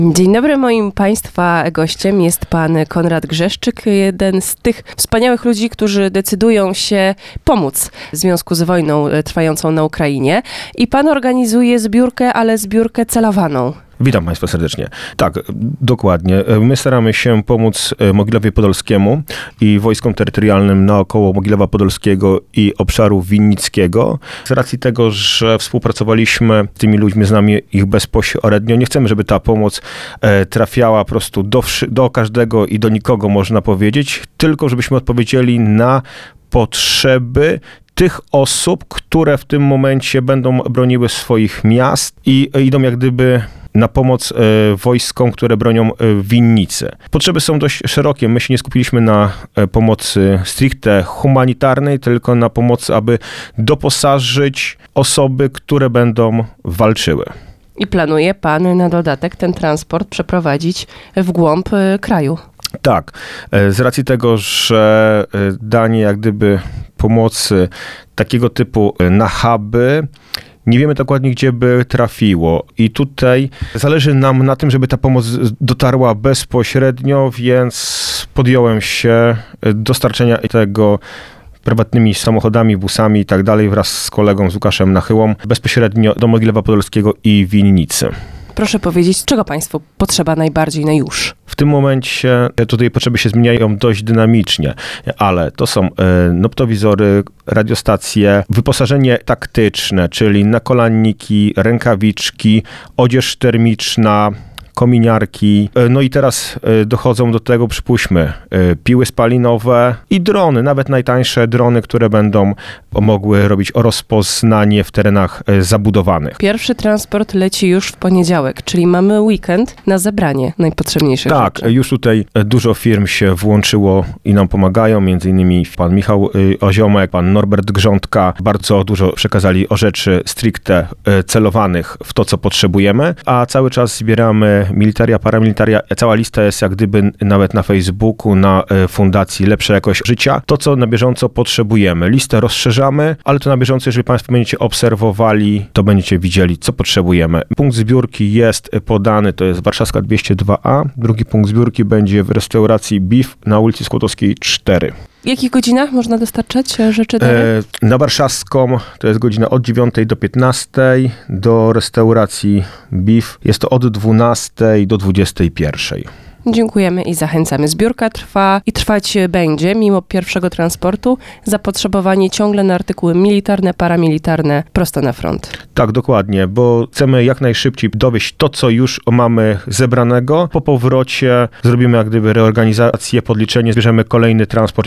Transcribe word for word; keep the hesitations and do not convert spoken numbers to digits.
Dzień dobry, moim Państwa gościem jest pan Konrad Grzeszczyk, jeden z tych wspaniałych ludzi, którzy decydują się pomóc w związku z wojną trwającą na Ukrainie. I pan organizuje zbiórkę, ale zbiórkę celowaną. Witam Państwa serdecznie. Tak, dokładnie. My staramy się pomóc Mogilewowi Podolskiemu i wojskom terytorialnym naokoło Mogilewa Podolskiego i obszaru winnickiego. Z racji tego, że współpracowaliśmy z tymi ludźmi, znamy ich bezpośrednio, nie chcemy, żeby ta pomoc trafiała po prostu do, do każdego i do nikogo, można powiedzieć, tylko żebyśmy odpowiedzieli na potrzeby tych osób, które w tym momencie będą broniły swoich miast i idą jak gdyby na pomoc e, wojskom, które bronią e, winnicy. Potrzeby są dość szerokie. My się nie skupiliśmy na e, pomocy stricte humanitarnej, tylko na pomocy, aby doposażyć osoby, które będą walczyły. I planuje pan na dodatek ten transport przeprowadzić w głąb e, kraju. Tak, z racji tego, że danie jak gdyby pomocy takiego typu na huby, nie wiemy dokładnie, gdzie by trafiło. I tutaj zależy nam na tym, żeby ta pomoc dotarła bezpośrednio, więc podjąłem się dostarczenia tego prywatnymi samochodami, busami i tak dalej wraz z kolegą, z Łukaszem Nachyłą, bezpośrednio do Mogilewa Podolskiego i winnicy. Proszę powiedzieć, czego Państwu potrzeba najbardziej na już? W tym momencie tutaj potrzeby się zmieniają dość dynamicznie, ale to są noptowizory, radiostacje, wyposażenie taktyczne, czyli nakolanniki, rękawiczki, odzież termiczna, kominiarki. No i teraz dochodzą do tego, przypuśćmy, piły spalinowe i drony, nawet najtańsze drony, które będą mogły robić rozpoznanie w terenach zabudowanych. Pierwszy transport leci już w poniedziałek, czyli mamy weekend na zebranie najpotrzebniejszych tak, rzeczy. Już tutaj dużo firm się włączyło i nam pomagają, między innymi pan Michał Oziomek, pan Norbert Grządka. Bardzo dużo przekazali o rzeczy stricte celowanych w to, co potrzebujemy, a cały czas zbieramy militaria, paramilitaria. Cała lista jest jak gdyby nawet na Facebooku, na Fundacji Lepsza Jakość Życia. To, co na bieżąco potrzebujemy. Listę rozszerzamy, ale to na bieżąco, jeżeli Państwo będziecie obserwowali, to będziecie widzieli, co potrzebujemy. Punkt zbiórki jest podany, to jest Warszawska dwieście dwa A. Drugi punkt zbiórki będzie w restauracji Beef na ulicy Skłodowskiej cztery. W jakich godzinach można dostarczać rzeczy do e, Na Warszawską to jest godzina od dziewiątej do piętnastej, do restauracji Beef jest to od dwunastej do dwudziestej pierwszej. Dziękujemy i zachęcamy. Zbiórka trwa i trwać będzie, mimo pierwszego transportu, zapotrzebowanie ciągle na artykuły militarne, paramilitarne, prosto na front. Tak, dokładnie, bo chcemy jak najszybciej dowieść to, co już mamy zebranego. Po powrocie zrobimy jak gdyby reorganizację, podliczenie, zbierzemy kolejny transport